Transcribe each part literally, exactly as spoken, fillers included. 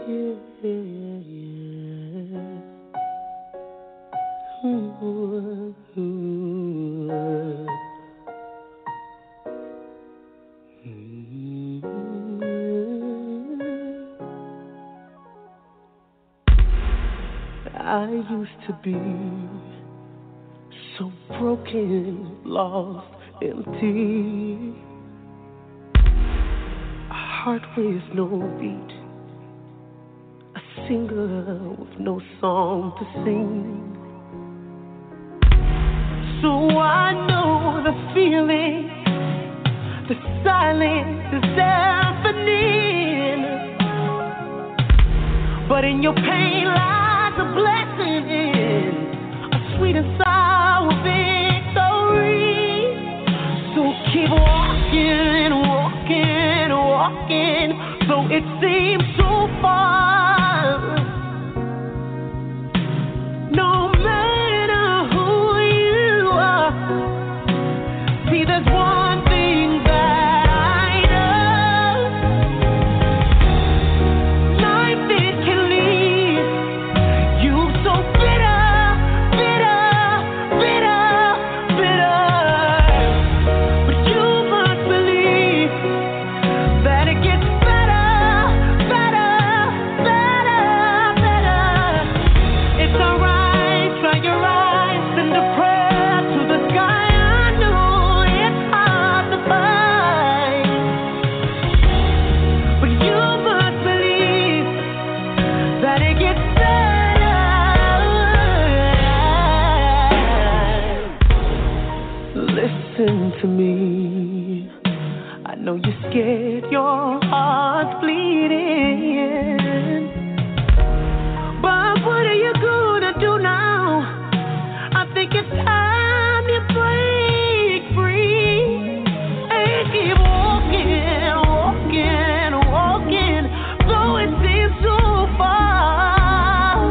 Yeah, yeah, yeah. Ooh, ooh, uh. Mm-hmm. I used to be so broken, lost, empty. A heart with no beat, a singer with no song to sing. So I know the feeling, the silence is deafening. But in your pain lies a blessing, a sweet and sour victory. So keep walking, walking, walking, though it seems so far. No matter who you are, see there's one thing that I know. Life it can leave you so bitter, bitter, bitter, bitter. But you must believe that it gets better, better, better, better. It's alright, try your eyes, send a prayer to the sky. I know it's hard to find, but you must believe that it gets better. Listen to me. I know you're scared, your heart's bleeding. But what are you gonna do now? I think it's time you break free and keep walking, walking, walking, though it seems so far.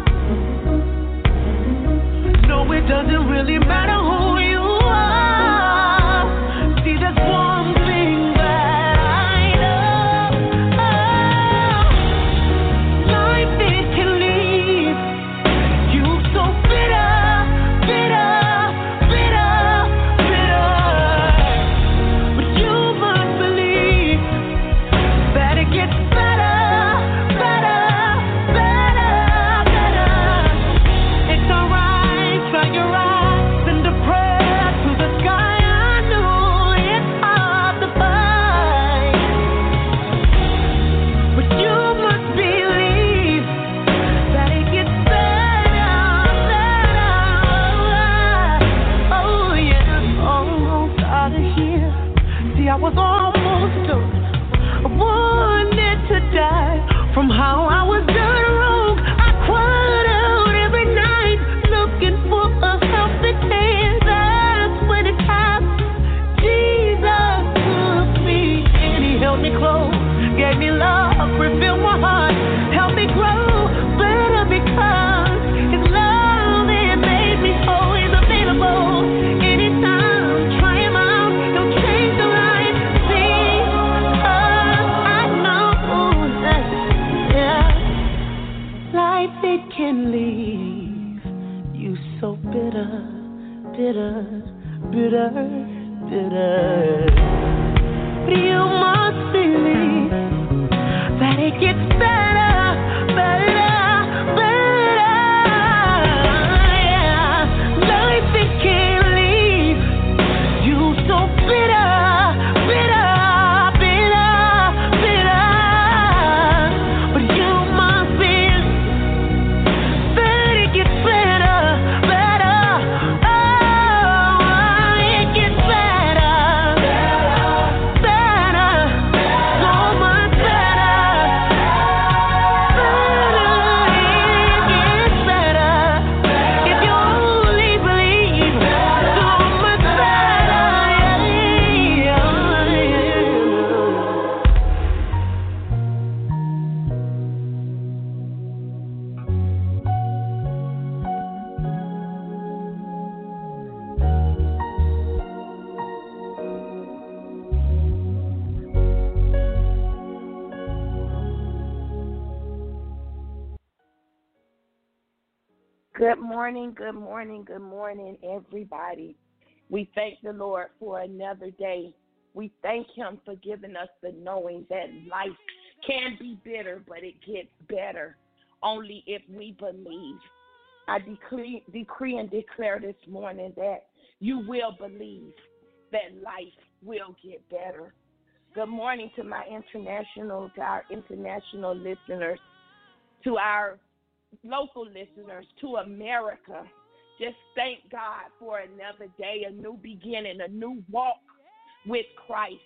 No, it doesn't really matter who you are. See, there's one thing that I know. Oh, life it can leave you so bitter, bitter, bitter, bitter. But you must believe that it gets better, better, better, better. It's alright, try your eyes, send a prayer to the sky. I know it's hard to find, but you must believe that it gets better, better. Oh yeah, almost out of here. See, I was almost done. I wanted to die from how I was done wrong. I cried out every night looking for a helping hand. That's when it happened. Jesus took me and he held me close, gave me love, revealed my heart, helped me grow better because his love it made me whole. He's available anytime. Try him out, he'll change the life. See, I know that, yeah, life it can leave you so bitter, bitter, bitter, bitter. But you must believe that it gets better, better, better. Yeah. Life it can leave you so bitter, bitter, bitter, bitter. But you must believe that it gets better, better. Oh, it gets better, better, so much better, better. It gets better if you only believe. So much better, yeah, Good morning, good morning, good morning, everybody. We thank the Lord for another day. We thank him for giving us the knowing that life can be bitter, but it gets better only if we believe. I decree, decree and declare this morning that you will believe that life will get better. Good morning to my international, to our international listeners, to our local listeners, to America. Just thank God for another day, a new beginning, a new walk with Christ,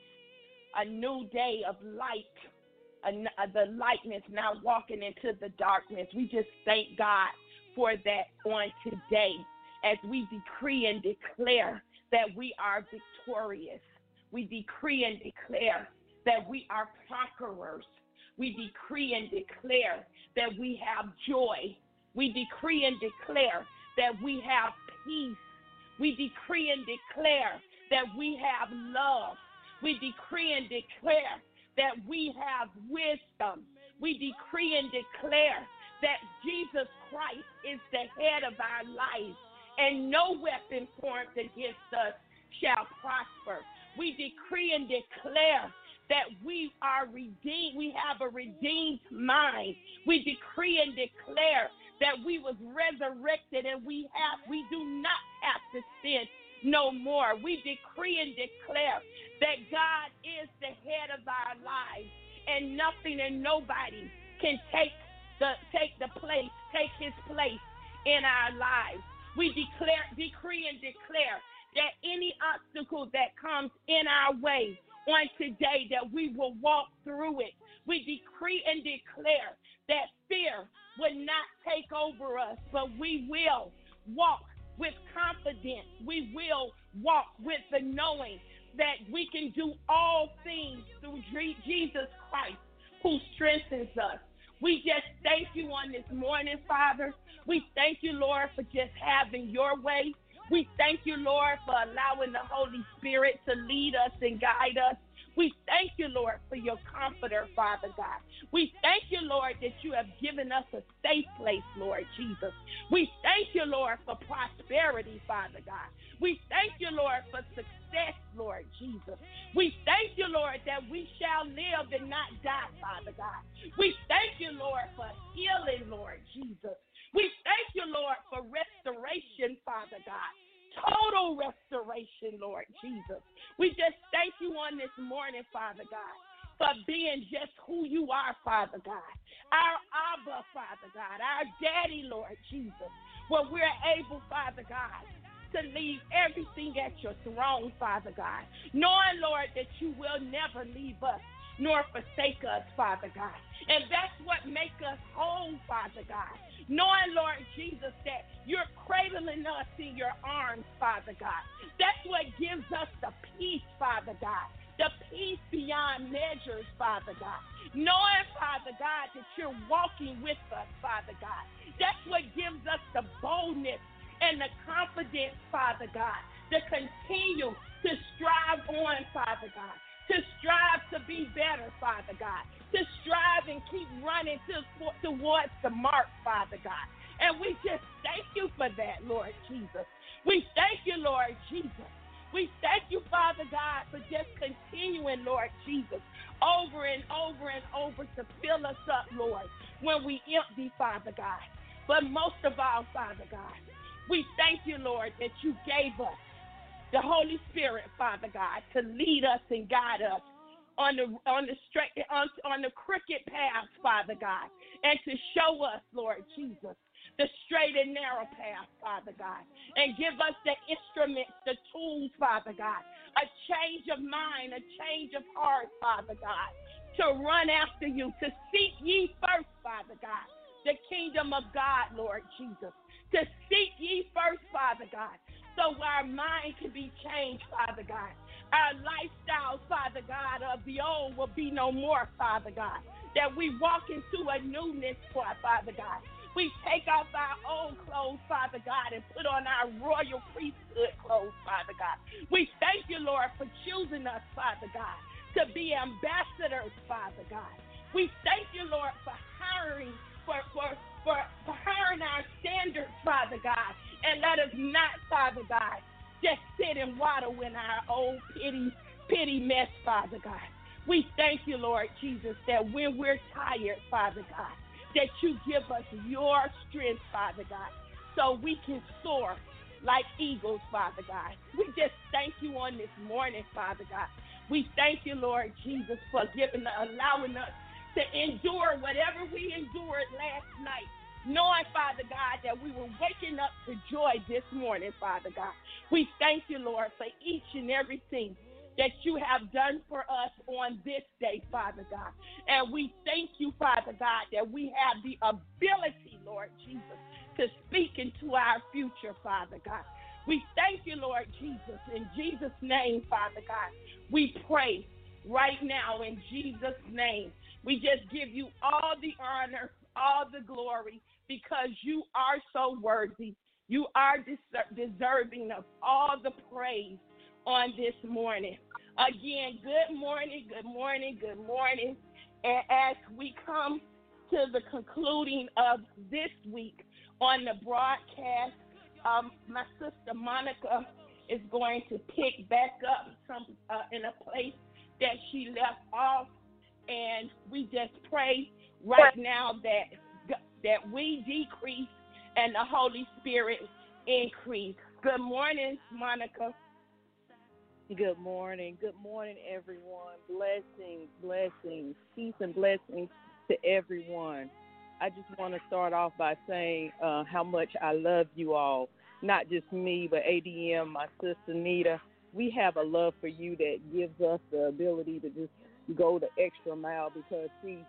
a new day of light, a, the lightness now walking into the darkness. We just thank God for that on today as we decree and declare that we are victorious. We decree and declare that we are conquerors. We decree and declare that we have joy. We decree and declare that we have peace. We decree and declare that we have love. We decree and declare that we have wisdom. We decree and declare that Jesus Christ is the head of our lives, and no weapon formed against us shall prosper. We decree and declare that we are redeemed. We have a redeemed mind. We decree and declare that we was resurrected and we have we do not have to sin no more. We decree and declare that God is the head of our lives, and nothing and nobody can take the take the place, take his place in our lives. We declare, decree and declare that any obstacle that comes in our way on today, that we will walk through it. We decree and declare that fear will not take over us, but we will walk with confidence. We will walk with the knowing that we can do all things through Jesus Christ who strengthens us. We just thank you on this morning, Father. We thank you, Lord, for just having your way. We thank you, Lord, for allowing the Holy Spirit to lead us and guide us. We thank you, Lord, for your comforter, Father God. We thank you, Lord, that you have given us a safe place, Lord Jesus. We thank you, Lord, for prosperity, Father God. We thank you, Lord, for success, Lord Jesus. We thank you, Lord, that we shall live and not die, Father God. We thank you, Lord, for healing, Lord Jesus. We thank you, Lord, for restoration, Father God. Total restoration, Lord Jesus. We just thank you on this morning, Father God, for being just who you are, Father God. Our Abba, Father God, our Daddy, Lord Jesus, where we're able, Father God, to leave everything at your throne, Father God, knowing, Lord, that you will never leave us nor forsake us, Father God. And that's what makes us whole, Father God. Knowing, Lord Jesus, that you're cradling us in your arms, Father God. That's what gives us the peace, Father God. The peace beyond measures, Father God. Knowing, Father God, that you're walking with us, Father God. That's what gives us the boldness and the confidence, Father God, to continue to strive on, Father God. To strive to be better, Father God. To strive and keep running to, towards the mark, Father God. And we just thank you for that, Lord Jesus. We thank you, Lord Jesus. We thank you, Father God, for just continuing, Lord Jesus, over and over and over to fill us up, Lord, when we empty, Father God. But most of all, Father God, we thank you, Lord, that you gave us the Holy Spirit, Father God, to lead us and guide us on the on the straight on, on the crooked path, Father God, and to show us, Lord Jesus, the straight and narrow path, Father God, and give us the instruments, the tools, Father God, a change of mind, a change of heart, Father God, to run after you, to seek ye first, Father God, the kingdom of God, Lord Jesus, to seek ye first, Father God, so our mind can be changed, Father God. Our lifestyle, Father God, of the old will be no more, Father God. That we walk into a newness, Father God. We take off our old clothes, Father God, and put on our royal priesthood clothes, Father God. We thank you, Lord, for choosing us, Father God, to be ambassadors, Father God. We thank you, Lord, for hiring for, for, for, for hiring our standards, Father God. And let us not, Father God, just sit and waddle in our old pity, pity mess, Father God. We thank you, Lord Jesus, that when we're tired, Father God, that you give us your strength, Father God, so we can soar like eagles, Father God. We just thank you on this morning, Father God. We thank you, Lord Jesus, for giving, allowing us to endure whatever we endured last night, knowing, Father God, that we were waking up to joy this morning, Father God. We thank you, Lord, for each and everything that you have done for us on this day, Father God. And we thank you, Father God, that we have the ability, Lord Jesus, to speak into our future, Father God. We thank you, Lord Jesus. In Jesus' name, Father God, we pray right now in Jesus' name. We just give you all the honor, all the glory, because you are so worthy. You are des- deserving of all the praise on this morning. Again, good morning, good morning, good morning. And as we come to the concluding of this week on the broadcast, um, my sister Monica is going to pick back up some uh, in a place that she left off. And we just pray right now that that we decrease and the Holy Spirit increase. Good morning, Monica. Good morning. Good morning, everyone. Blessings, blessings, peace and blessings to everyone. I just want to start off by saying uh, how much I love you all. Not just me, but A D M, my sister Nita. We have a love for you that gives us the ability to just go the extra mile because, see,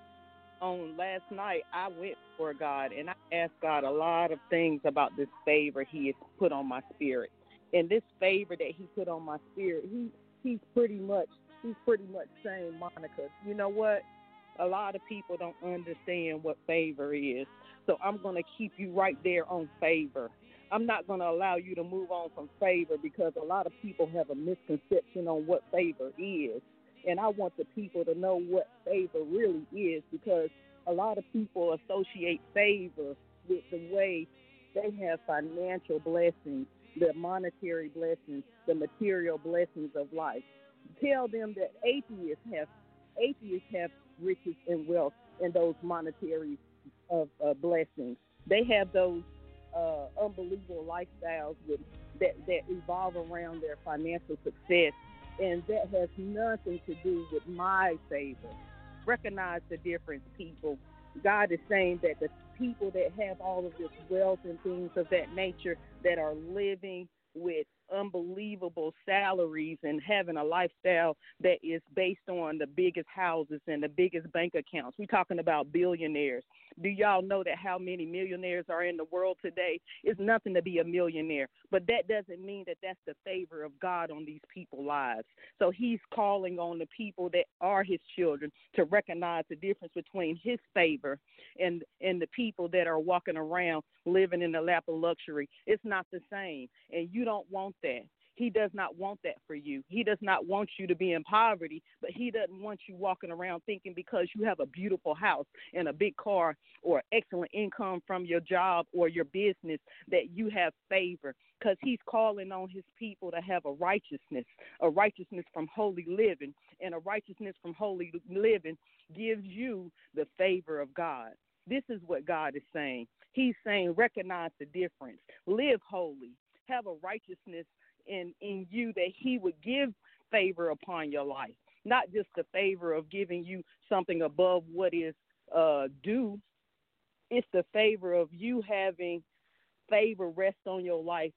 on last night, I went for God, and I asked God a lot of things about this favor he has put on my spirit. And this favor that he put on my spirit, he he's pretty much he's pretty much saying, Monica, you know what? A lot of people don't understand what favor is. So I'm going to keep you right there on favor. I'm not going to allow you to move on from favor because a lot of people have a misconception on what favor is. And I want the people to know what favor really is because a lot of people associate favor with the way they have financial blessings, the monetary blessings, the material blessings of life. Tell them that atheists have atheists have riches and wealth and those monetary of uh, blessings. They have those uh, unbelievable lifestyles with, that that evolve around their financial success, and that has nothing to do with my favor. Recognize the difference, people. God is saying that the people that have all of this wealth and things of that nature that are living with unbelievable salaries and having a lifestyle that is based on the biggest houses and the biggest bank accounts. We're talking about billionaires. Do y'all know that how many millionaires are in the world today? It's nothing to be a millionaire, but that doesn't mean that that's the favor of God on these people's lives. So he's calling on the people that are his children to recognize the difference between his favor and, and the people that are walking around living in the lap of luxury. It's not the same, and you don't want that. He does not want that for you. He does not want you to be in poverty, but he doesn't want you walking around thinking because you have a beautiful house and a big car or excellent income from your job or your business that you have favor, because he's calling on his people to have a righteousness, a righteousness from holy living, and a righteousness from holy living gives you the favor of God. This is what God is saying. He's saying recognize the difference, live holy, have a righteousness in, in you that he would give favor upon your life, not just the favor of giving you something above what is uh, due. It's the favor of you having favor rest on your life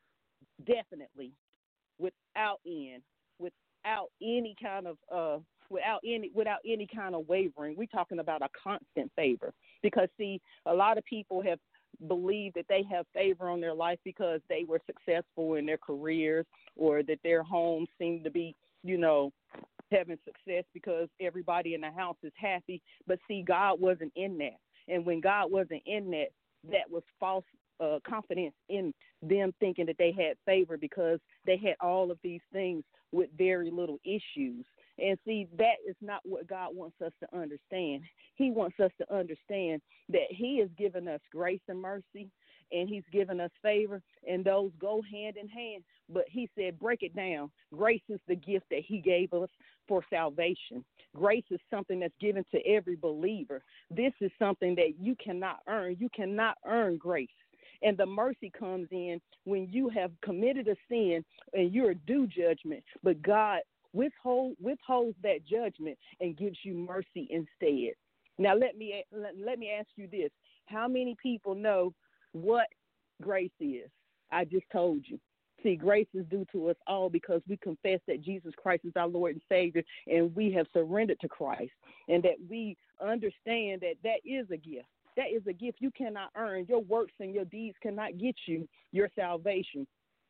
definitely without end, without any kind of uh, without any without any kind of wavering. We're talking about a constant favor because, see, a lot of people have believe that they have favor on their life because they were successful in their careers or that their homes seem to be, you know, having success because everybody in the house is happy. But see, God wasn't in that. And when God wasn't in that, that was false uh, confidence in them thinking that they had favor because they had all of these things with very little issues. And see, that is not what God wants us to understand. He wants us to understand that he has given us grace and mercy, and he's given us favor, and those go hand in hand. But he said, break it down. Grace is the gift that he gave us for salvation. Grace is something that's given to every believer. This is something that you cannot earn. You cannot earn grace. And the mercy comes in when you have committed a sin and you're due judgment, but God withhold, withholds that judgment and gives you mercy instead. Now, let me let, let me ask you this. How many people know what grace is? I just told you. See, grace is due to us all because we confess that Jesus Christ is our Lord and Savior, and we have surrendered to Christ, and that we understand that that is a gift. That is a gift you cannot earn. Your works and your deeds cannot get you your salvation.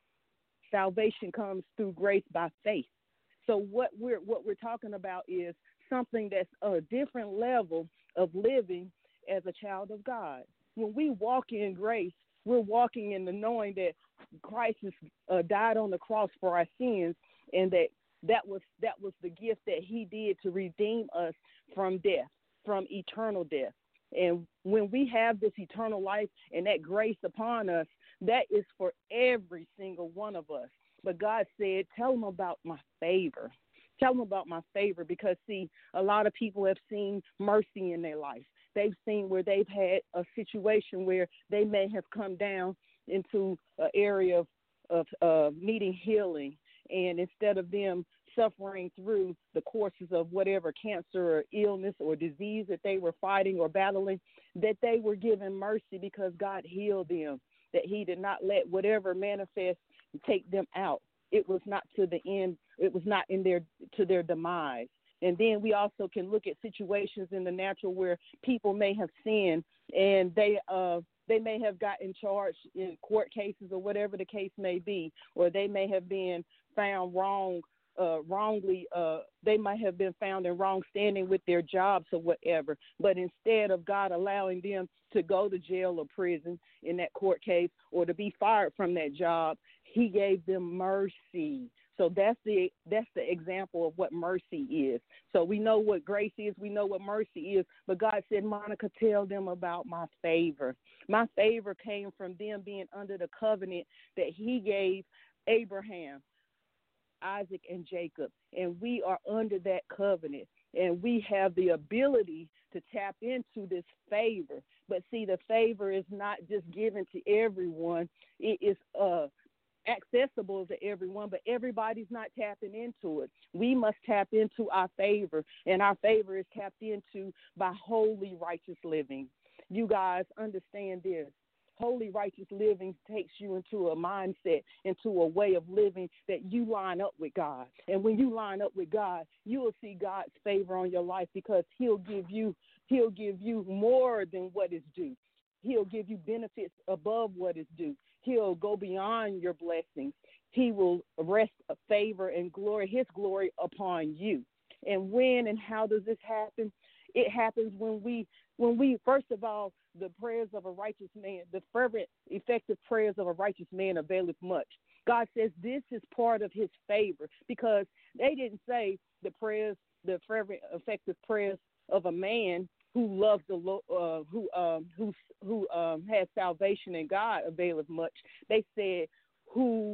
Salvation comes through grace by faith. So what we're what we're talking about is something that's a different level of living as a child of God. When we walk in grace, we're walking in the knowing that Christ has uh, died on the cross for our sins, and that that was that was the gift that he did to redeem us from death, from eternal death. And when we have this eternal life and that grace upon us, that is for every single one of us. But God said, tell them about my favor. Tell them about my favor because, see, a lot of people have seen mercy in their life. They've seen where they've had a situation where they may have come down into an area of, of uh, needing healing. And instead of them suffering through the courses of whatever cancer or illness or disease that they were fighting or battling, that they were given mercy because God healed them, that he did not let whatever manifest take them out. It was not to the end. It was not in their to their demise. And then we also can look at situations in the natural where people may have sinned and they uh, they may have gotten charged in court cases or whatever the case may be, or they may have been found wrong, uh, wrongly. Uh, they might have been found in wrong standing with their jobs or whatever. But instead of God allowing them to go to jail or prison in that court case or to be fired from that job, he gave them mercy. So that's the that's the example of what mercy is. So we know what grace is. We know what mercy is. But God said, Monica, tell them about my favor. My favor came from them being under the covenant that he gave Abraham, Isaac, and Jacob. And we are under that covenant. And we have the ability to tap into this favor. But see, the favor is not just given to everyone. It is uh accessible to everyone, but everybody's not tapping into it. We must tap into our favor, and our favor is tapped into by holy, righteous living. You guys understand this. Holy, righteous living takes you into a mindset, into a way of living that you line up with God. And when you line up with God, you will see God's favor on your life because he'll give you, he'll give you more than what is due. He'll give you benefits above what is due. He'll go beyond your blessings. He will rest a favor and glory, his glory upon you. And when and how does this happen? It happens when we, when we, first of all, the prayers of a righteous man, the fervent, effective prayers of a righteous man availeth much. God says this is part of his favor because they didn't say the prayers, the fervent, effective prayers of a man who loves the Lord, uh, who um, who who um, has salvation in God availeth much. They said who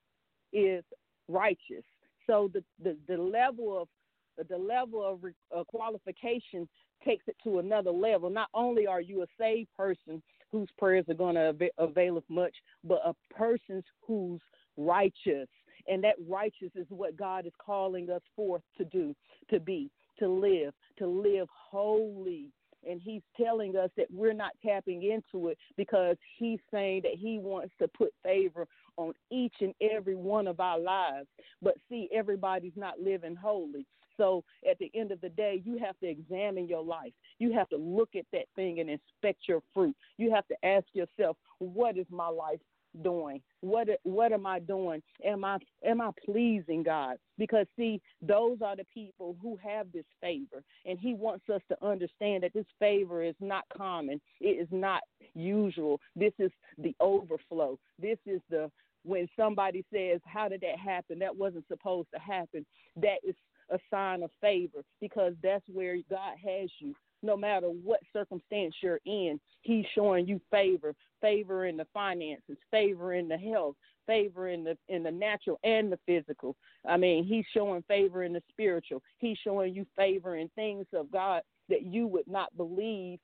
is righteous. So the, the, the level of the level of uh, qualification takes it to another level. Not only are you a saved person whose prayers are going to avail, availeth much, but a person who's righteous, and that righteous is what God is calling us forth to do, to be. To live, to live holy. And he's telling us that we're not tapping into it because he's saying that he wants to put favor on each and every one of our lives. But see, everybody's not living holy. So at the end of the day, you have to examine your life. You have to look at that thing and inspect your fruit. You have to ask yourself, what is my life doing? What what am I doing? Am I am I pleasing God? Because see, those are the people who have this favor, and he wants us to understand that this favor is not common. It is not usual. This is the overflow. This is the when somebody says, how did that happen? That wasn't supposed to happen. That is a sign of favor, because that's where God has you. No matter what circumstance you're in, he's showing you favor, favor in the finances, favor in the health, favor in the in the natural and the physical. I mean, he's showing favor in the spiritual. He's showing you favor in things of God that you would not believe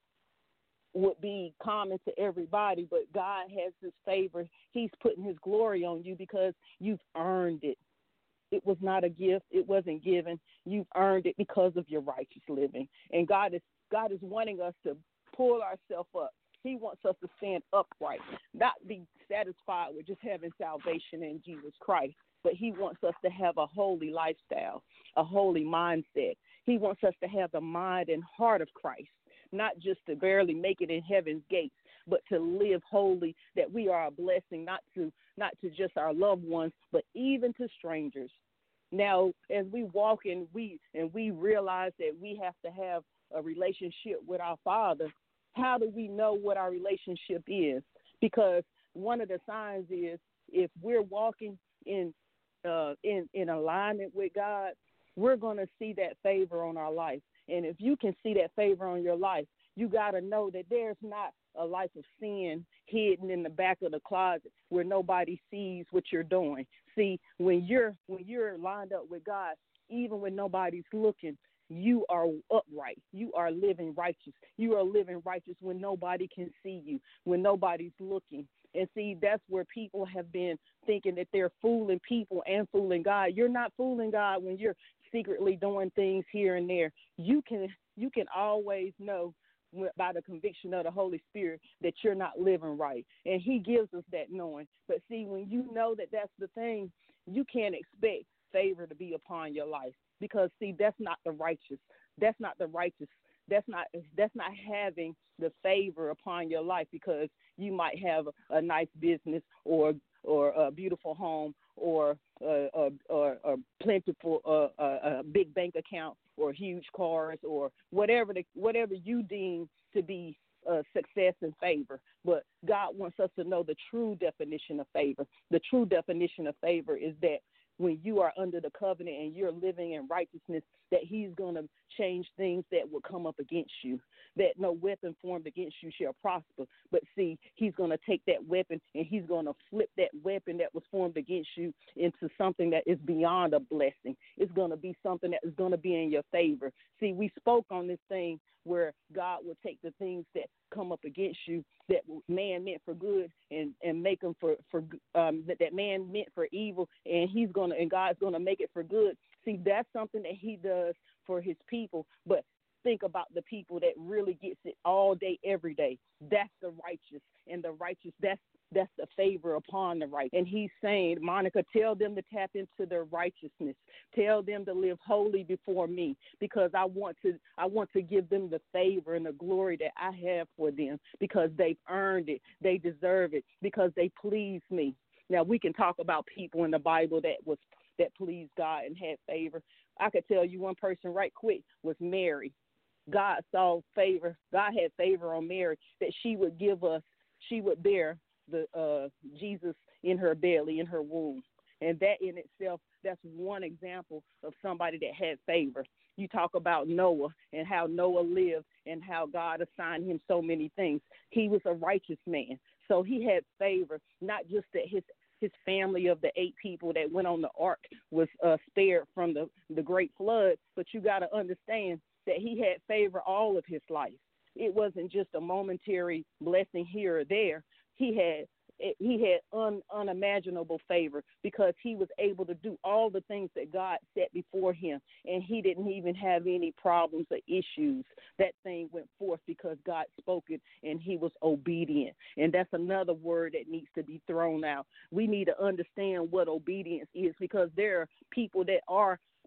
would be common to everybody, but God has his favor. He's putting his glory on you because you've earned it. It was not a gift. It wasn't given. You've earned it because of your righteous living. And God is God is wanting us to pull ourselves up. He wants us to stand upright, not be satisfied with just having salvation in Jesus Christ, but he wants us to have a holy lifestyle, a holy mindset. He wants us to have the mind and heart of Christ, not just to barely make it in heaven's gates, but to live holy, that we are a blessing, not to not to just our loved ones, but even to strangers. Now, as we walk in, we and we realize that we have to have a relationship with our Father. How do we know what our relationship is? Because one of the signs is if we're walking in uh, in in alignment with God, we're going to see that favor on our life. And if you can see that favor on your life, you got to know that there's not a life of sin hidden in the back of the closet where nobody sees what you're doing. See, when you're when you're lined up with God, even when nobody's looking, you are upright. You are living righteous. You are living righteous when nobody can see you, when nobody's looking. And see, that's where people have been thinking that they're fooling people and fooling God. You're not fooling God when you're secretly doing things here and there. You can you can always know by the conviction of the Holy Spirit that you're not living right. And he gives us that knowing. But see, when you know that that's the thing, you can't expect favor to be upon your life. Because, see, that's not the righteous. That's not the righteous. That's not that's not having the favor upon your life, because you might have a, a nice business or or a beautiful home or a, a, a, a plentiful uh, a, a big bank account or huge cars or whatever the, whatever you deem to be uh, success and favor. But God wants us to know the true definition of favor. The true definition of favor is that when you are under the covenant and you're living in righteousness, that he's going to change things that will come up against you, that no weapon formed against you shall prosper. But see, he's going to take that weapon and he's going to flip that weapon that was formed against you into something that is beyond a blessing. It's going to be something that is going to be in your favor. See, we spoke on this thing where God will take the things that come up against you that man meant for good and, and make them for, for um, that, that man meant for evil, and he's going to, and God's going to make it for good. See, that's something that he does for his people. But think about the people that really gets it all day, every day. That's the righteous, and the righteous, that's that's the favor upon the right. And he's saying, Monica, tell them to tap into their righteousness. Tell them to live holy before me, because I want to I want to give them the favor and the glory that I have for them, because they've earned it. They deserve it, because they please me. Now, we can talk about people in the Bible that was that pleased God and had favor. I could tell you one person right quick was Mary. God saw favor. God had favor on Mary, that she would give us, she would bear the uh, Jesus in her belly, in her womb. And that in itself, that's one example of somebody that had favor. You talk about Noah and how Noah lived and how God assigned him so many things. He was a righteous man. So he had favor, not just that his his family of the eight people that went on the ark was uh, spared from the, the great flood, but you got to understand that he had favor all of his life. It wasn't just a momentary blessing here or there. He had he had un, unimaginable favor, because he was able to do all the things that God set before him, and he didn't even have any problems or issues. That thing went forth because God spoke it, and he was obedient. And that's another word that needs to be thrown out. We need to understand what obedience is, because there are people that are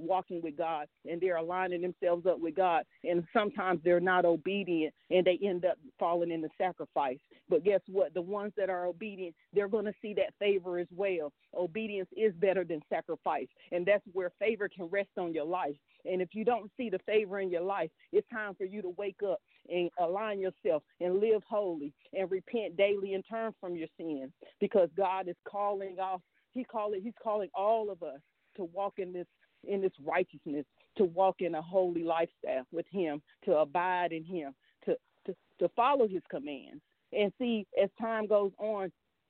walking with God, and they're aligning themselves up with God. And sometimes they're not obedient, and they end up falling into sacrifice. But guess what? The ones that are obedient, they're going to see that favor as well. Obedience is better than sacrifice, and that's where favor can rest on your life. And if you don't see the favor in your life, it's time for you to wake up and align yourself and live holy and repent daily and turn from your sins, because God is calling off. He call it, he's calling all of us to walk in this in this righteousness, to walk in a holy lifestyle with him, to abide in him, to, to, to follow his commands. And see, as time goes on,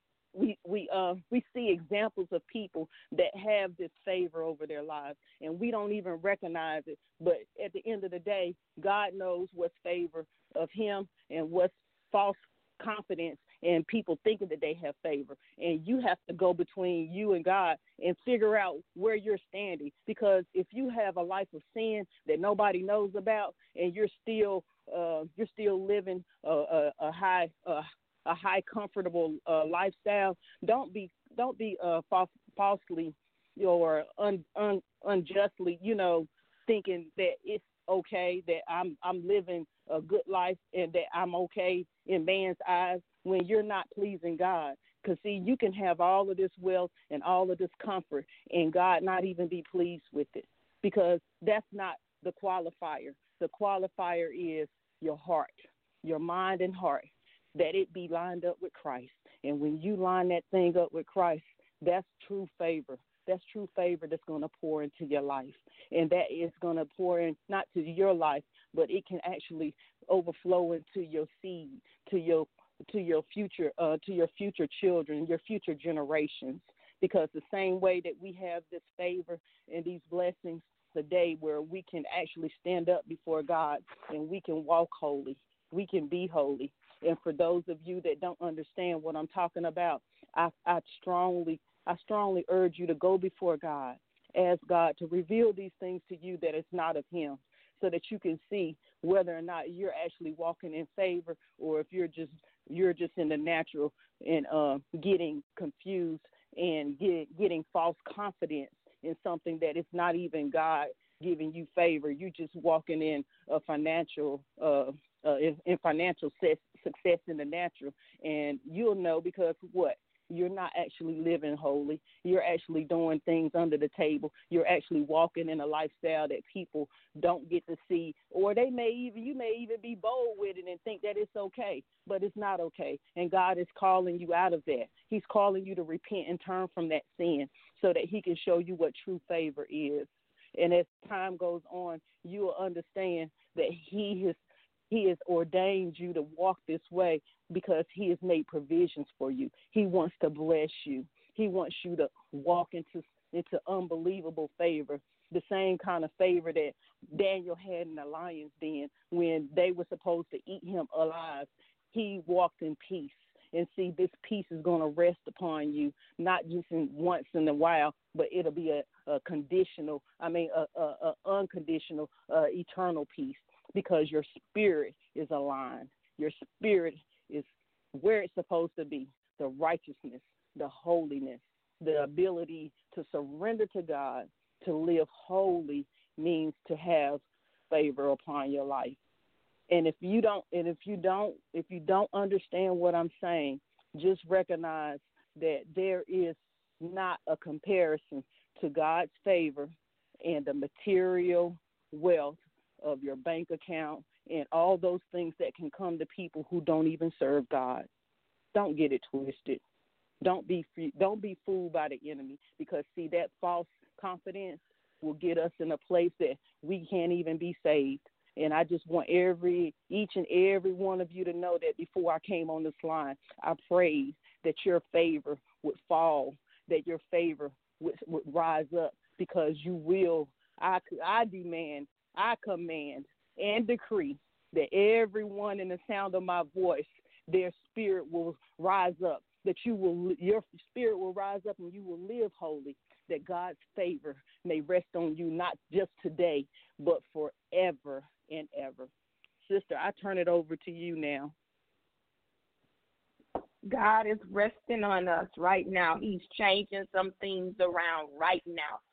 we we uh we see examples of people that have this favor over their lives, and we don't even recognize it. But at the end of the day, God knows what's favor of him and what's false confidence and people thinking that they have favor. And you have to go between you and God and figure out where you're standing, because if you have a life of sin that nobody knows about, and you're still uh you're still living a, a, a high uh a high comfortable uh, lifestyle, don't be don't be uh, false, falsely or un, un, unjustly, you know, thinking that it's okay that I'm I'm living a good life and that I'm okay in man's eyes when you're not pleasing God. Because, see, you can have all of this wealth and all of this comfort and God not even be pleased with it, because that's not the qualifier. The qualifier is your heart, your mind and heart, that it be lined up with Christ. And when you line that thing up with Christ, that's true favor. That's true favor that's going to pour into your life. And that is going to pour in not to your life, but it can actually overflow into your seed, to your to your future, uh, to your future children, your future generations. Because the same way that we have this favor and these blessings today, where we can actually stand up before God and we can walk holy, we can be holy. And for those of you that don't understand what I'm talking about, I, I strongly, I strongly urge you to go before God, ask God to reveal these things to you that it's not of him, so that you can see whether or not you're actually walking in favor, or if you're just you're just in the natural and uh, getting confused and get, getting false confidence in something that is not even God giving you favor. You just walking in a financial uh, uh, in, in financial success, success in the natural, and you'll know because what? You're not actually living holy. You're actually doing things under the table. You're actually walking in a lifestyle that people don't get to see, or they may even, you may even be bold with it and think that it's okay, but it's not okay. And God is calling you out of that. He's calling you to repent and turn from that sin so that he can show you what true favor is. And as time goes on, you will understand that he has He has ordained you to walk this way because he has made provisions for you. He wants to bless you. He wants you to walk into into unbelievable favor, the same kind of favor that Daniel had in the lion's den when they were supposed to eat him alive. He walked in peace. And see, this peace is going to rest upon you, not just in once in a while, but it'll be a, a conditional, I mean, a, a, a unconditional, uh, eternal peace, because your spirit is aligned. Your spirit is where it's supposed to be, the righteousness, the holiness, the ability to surrender to God, to live holy means to have favor upon your life. And if you don't, and if you don't, if you don't understand what I'm saying, just recognize that there is not a comparison to God's favor and the material wealth of your bank account and all those things that can come to people who don't even serve God. Don't get it twisted. Don't be don't be fooled by the enemy, because see, that false confidence will get us in a place that we can't even be saved. And I just want every, each and every one of you to know that before I came on this line, I prayed that your favor would fall, that your favor would, would rise up, because you will, I, I demand, I command and decree that everyone in the sound of my voice, their spirit will rise up, that you will, your spirit will rise up and you will live holy, that God's favor may rest on you, not just today, but forever and ever. Sister, I turn it over to you now. God is resting on us right now. He's changing some things around right now.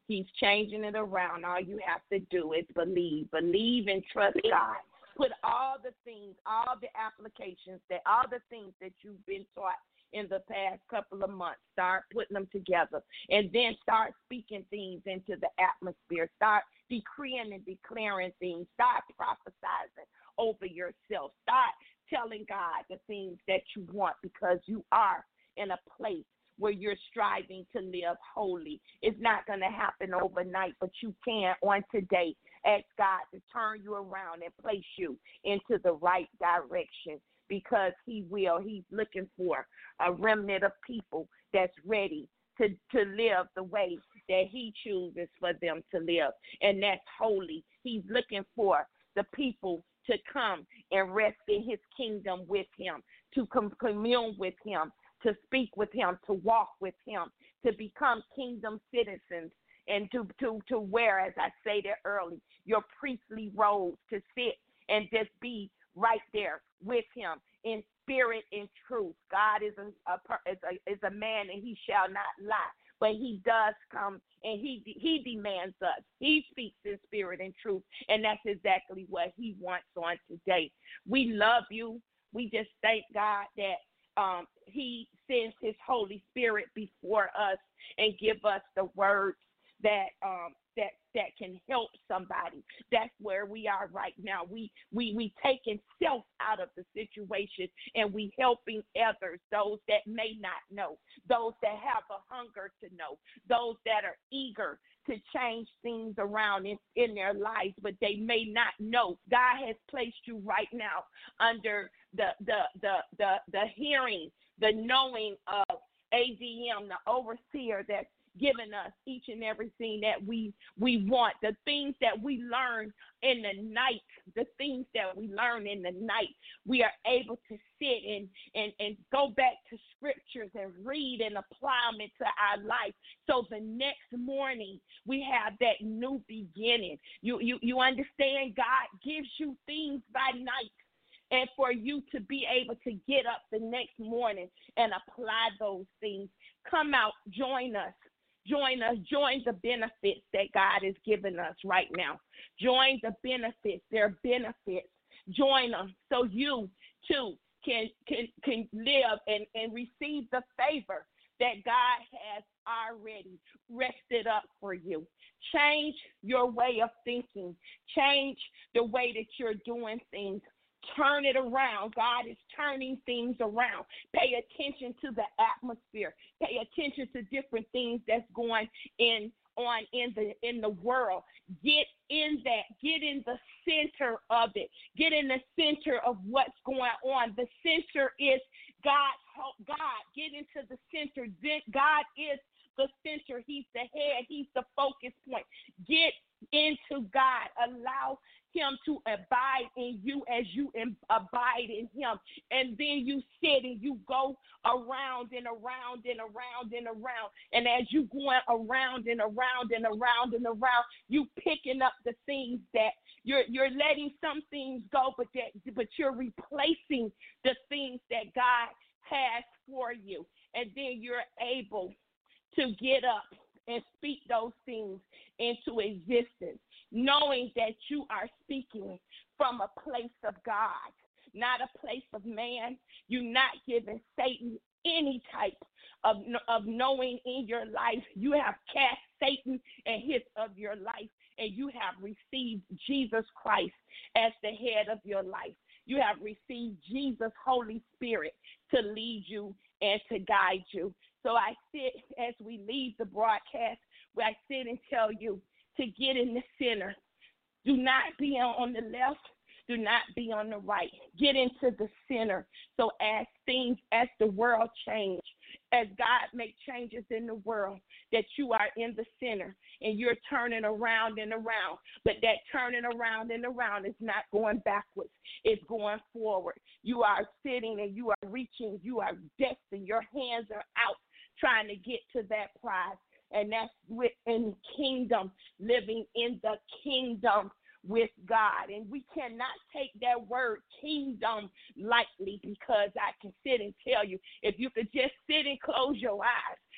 He's changing it around. All you have to do is believe. Believe and trust God. Put all the things, all the applications, that all the things that you've been taught in the past couple of months, start putting them together, and then start speaking things into the atmosphere. Start decreeing and declaring things. Start prophesizing over yourself. Start telling God the things that you want, because you are in a place where you're striving to live holy. It's not going to happen overnight, but you can on today ask God to turn you around and place you into the right direction, because he will. He's looking for a remnant of people that's ready to, to live the way that he chooses for them to live, and that's holy. He's looking for the people to come and rest in his kingdom with him, to com- commune with him, to speak with him, to walk with him, to become kingdom citizens, and to, to, to wear, as I stated early, your priestly robes, to sit and just be right there with him in spirit and truth. God is a, a, is a, is a man, and he shall not lie. But he does come, and he he demands us. He speaks in spirit and truth, and that's exactly what he wants on today. We love you. We just thank God that um, he sends his Holy Spirit before us and give us the words that um, that that can help somebody. That's where we are right now. We we we taking self out of the situation, and we helping others, those that may not know, those that have a hunger to know, those that are eager to change things around in, in their lives, but they may not know. God has placed you right now under the the the the, the hearing, the knowing of A D M, the overseer that's given us each and everything that we we want, the things that we learn in the night, the things that we learn in the night, we are able to sit and, and, and go back to scriptures and read and apply them into our life. So the next morning we have that new beginning. You you you understand, God gives you things by night, and for you to be able to get up the next morning and apply those things. Come out, join us. Join us, join the benefits that God has given us right now. Join the benefits, their benefits. Join them so you, too, can can, can live and, and receive the favor that God has already rested up for you. Change your way of thinking. Change the way that you're doing things. Turn it around. God is turning things around. Pay attention to the atmosphere. Pay attention to different things that's going in on in the in the world. Get in that. Get in the center of it. Get in the center of what's going on. The center is God. God. Get into the center. God is the center. He's the head. He's the focus point. Get into God. Allow him to abide in you as you abide in him. And then you sit and you go around and around and around and around. And as you going around and around and around and around, you picking up the things that you're you're letting some things go, but that but you're replacing the things that God has for you. And then you're able to get up and speak those things into existence, knowing that you are speaking from a place of God, not a place of man. You're not giving Satan any type of, of knowing in your life. You have cast Satan and his of your life, and you have received Jesus Christ as the head of your life. You have received Jesus' Holy Spirit to lead you and to guide you. So I sit as we leave the broadcast, where I sit and tell you to get in the center. Do not be on the left. Do not be on the right. Get into the center. So as things, as the world change, as God makes changes in the world, that you are in the center and you're turning around and around. But that turning around and around is not going backwards. It's going forward. You are sitting and you are reaching. You are destined. Your hands are out trying to get to that prize. And that's within kingdom, living in the kingdom with God. And we cannot take that word kingdom lightly, because I can sit and tell you, if you could just sit and close your eyes,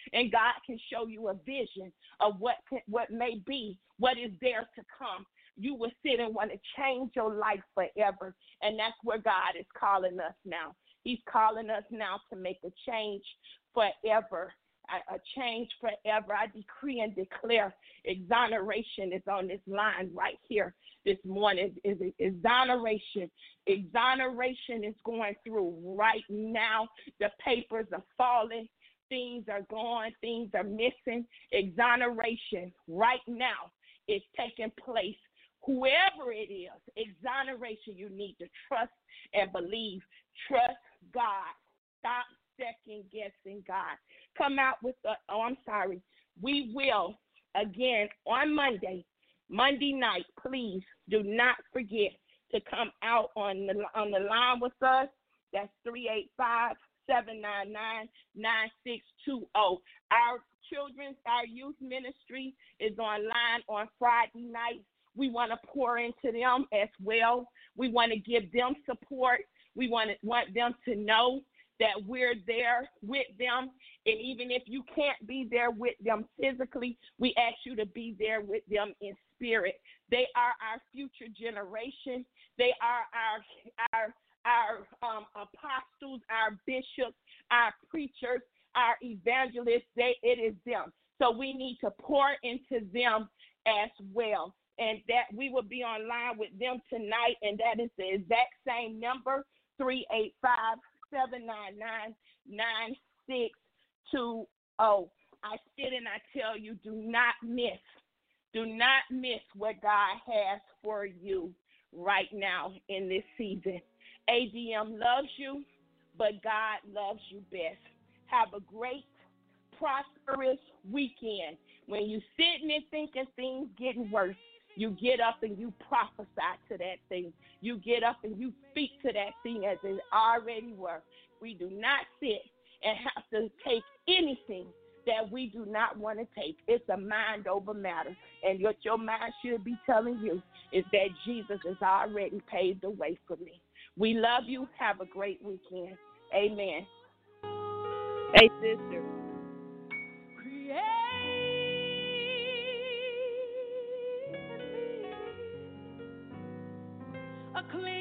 and God can show you a vision of what can, what may be, what is there to come. You will sit and want to change your life forever, and that's where God is calling us now. He's calling us now to make a change forever, a, a change forever. I decree and declare exoneration is on this line right here this morning. Is exoneration. Exoneration is going through right now. The papers are falling. Things are gone. Things are missing. Exoneration right now is taking place. Whoever it is, exoneration, you need to trust and believe. Trust God. Stop second guessing God. Come out with the, oh, I'm sorry. We will, again, on Monday, Monday night, please do not forget to come out on the, on the line with us. That's three eight five, seven nine nine, nine six two zero. Our children's, our youth ministry is online on Friday nights. We want to pour into them as well. We want to give them support. We want, to, want them to know that we're there with them. And even if you can't be there with them physically, we ask you to be there with them in spirit. They are our future generation. They are our our our um, apostles, our bishops, our preachers, our evangelists. They, it is them. So we need to pour into them as well. And that we will be online with them tonight, and that is the exact same number, three eight five, seven nine nine, nine six two zero. I sit and I tell you, do not miss, do not miss what God has for you right now in this season. A D M loves you, but God loves you best. Have a great, prosperous weekend. When you sitting and thinking things getting worse, you get up and you prophesy to that thing. You get up and you speak to that thing as it already were. We do not sit and have to take anything that we do not want to take. It's a mind over matter. And what your mind should be telling you is that Jesus has already paved the way for me. We love you. Have a great weekend. Amen. Hey, sister. A clean